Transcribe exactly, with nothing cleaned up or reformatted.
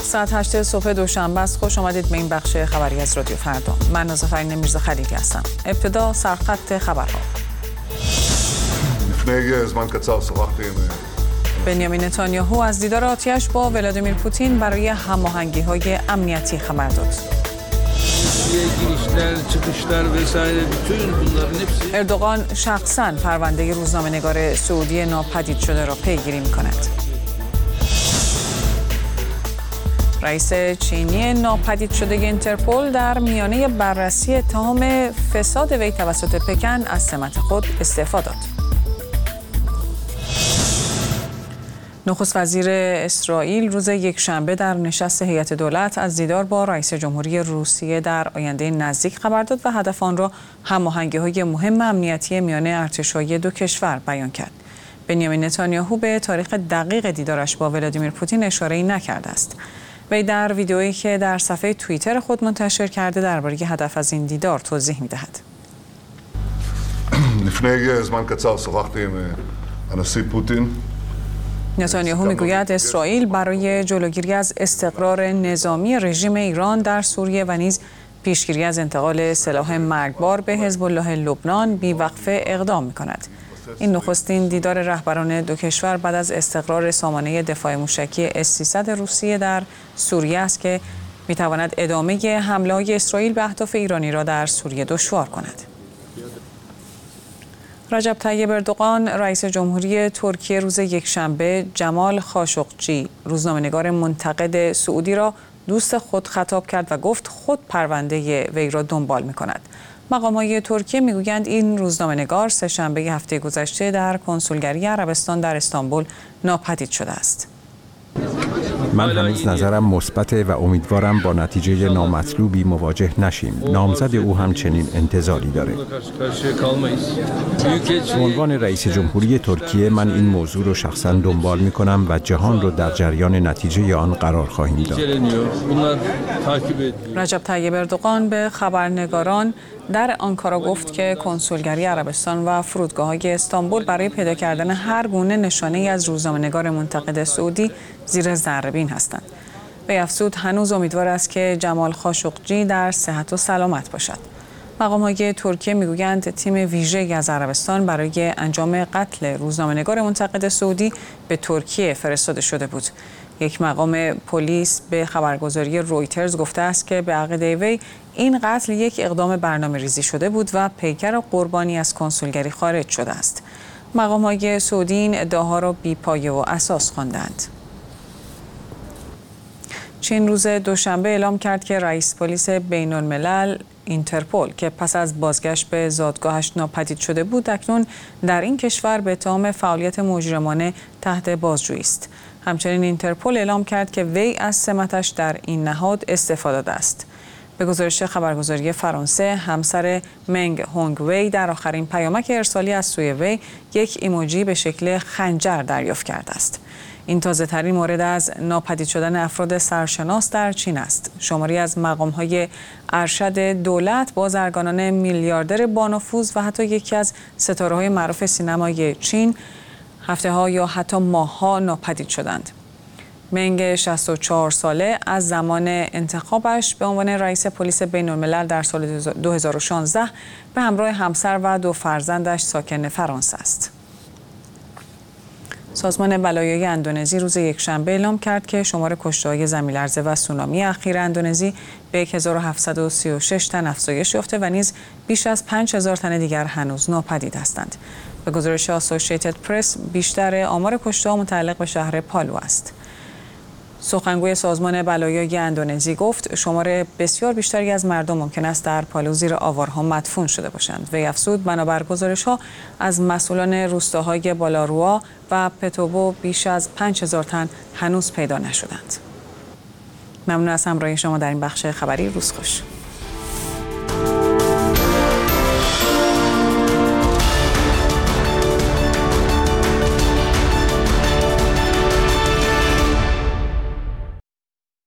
وقت ساعت هشت صبح دوشنبه است. خوش آمدید به این بخش خبری از رادیو فردا. من نازافرین میرزا خلیلی هستم. ابتدا سرخط خبرها. بنیامین نتانیاهو از دیدار آتش با ولادیمیر پوتین برای هماهنگی‌های امنیتی خبر داد. اردوغان شخصاً پرونده روزنامه‌نگار سعودی ناپدید شده را پیگیری می‌کند. رئیس چینی ناپدید شده اینترپل در میانه بررسی اتهام فساد وی توسط پکن از سمت خود استعفا داد. نخست وزیر اسرائیل روز یکشنبه در نشست هیئت دولت از دیدار با رئیس جمهوری روسیه در آینده نزدیک خبر داد و هدف آن را هماهنگی‌های مهم امنیتی میان ارتش‌های دو کشور بیان کرد. بنیامین نتانیاهو به تاریخ دقیق دیدارش با ولادیمیر پوتین اشاره‌ای نکرده است. وی در ویدئویی که در صفحه توییتر خود منتشر کرده درباره هدف از این دیدار توضیح می‌دهد. نتانیاهو میگوید اسرائیل برای جلوگیری از استقرار نظامی رژیم ایران در سوریه و نیز پیشگیری از انتقال سلاح مرگبار به حزب الله لبنان بی‌وقفه اقدام می‌کند. این نخستین دیدار رهبران دو کشور بعد از استقرار سامانه دفاع موشکی اس سیصد روسیه در سوریه است که می‌تواند ادامه حمله‌های اسرائیل به اهداف ایرانی را در سوریه دشوار کند. رجب طیب اردوغان رئیس جمهوری ترکیه روز یکشنبه جمال خاشقجی روزنامه‌نگار منتقد سعودی را دوست خود خطاب کرد و گفت خود پرونده وی را دنبال می‌کند. مقام‌های ترکیه می‌گویند این روزنامه‌نگار سه‌شنبه هفته گذشته در کنسولگری عربستان در استانبول ناپدید شده است. من هنوز نظرم مثبته و امیدوارم با نتیجه نامطلوبی مواجه نشیم. نامزد او هم چنین انتظاری داره. به عنوان رئیس جمهوری ترکیه من این موضوع رو شخصا دنبال می‌کنم و جهان رو در جریان نتیجه آن قرار خواهیم داد. رجب طیب اردوغان به خبرنگاران در آنکارا گفت که کنسولگری عربستان و فرودگاه‌های استانبول برای پیدا کردن هر گونه نشانه‌ای از روزنامه‌نگار منتقد سعودی زیر ذره‌بین هستند. وی افزود هنوز امیدوار است که جمال خاشقجی در صحت و سلامت باشد. مقام‌های ترکیه میگویند تیم ویژه‌ای از عربستان برای انجام قتل روزنامه‌نگار منتقد سعودی به ترکیه فرستاده شده بود. یک مقام پلیس به خبرگزاری رویترز گفته است که به عقیده وی این قتل یک اقدام برنامه‌ریزی شده بود و پیکر قربانی از کنسولگری خارج شده است. مقام‌های سعودی این ادعاها را بی‌پایه و اساس خواندند. چین روز دوشنبه اعلام کرد که رئیس پلیس بین‌الملل اینترپل که پس از بازگشت به زادگاهش ناپدید شده بود اکنون در این کشور به اتهام فعالیت مجرمانه تحت بازجویی است. همچنین اینترپل اعلام کرد که وی از سمتش در این نهاد استعفا داده است. به گزارش خبرگزاری فرانسه، همسر منگ هونگ وی در آخرین پیامک ارسالی از سوی وی یک ایموجی به شکل خنجر دریافت کرده است. این تازه‌ترین مورد از ناپدید شدن افراد سرشناس در چین است. شماری از مقام‌های ارشد دولت، بازرگانان میلیاردر بانفوذ و حتی یکی از ستاره‌های معروف سینمای چین هفته‌ها یا حتی ماه‌ها ناپدید شدند. منگ شصت و چهار ساله از زمان انتخابش به عنوان رئیس پلیس بین‌الملل در سال دو هزار و شانزده به همراه همسر و دو فرزندش ساکن فرانسه است. سازمان بلایای اندونزی روز یکشنبه اعلام کرد که شمار کشته‌های زمین‌لرزه و سونامی اخیر اندونزی به هزار و هفتصد و سی و شش تن افزایش یافته و نیز بیش از پنج هزار تن دیگر هنوز ناپدید هستند. به گزارش آسوشیتد پرس بیشتر آمار کشته‌ها متعلق به شهر پالو است. سخنگوی سازمان بلایای اندونزی گفت شمار بسیار بیشتری از مردم ممکن است در پالو زیر آوارها مدفون شده باشند. وی افزود بنابر گزارش‌ها از مسئولان روستاهای بالاروا و پتوبو بیش از پنج هزار تن هنوز پیدا نشدند. ممنون از همراهی شما در این بخش خبری. روز خوش.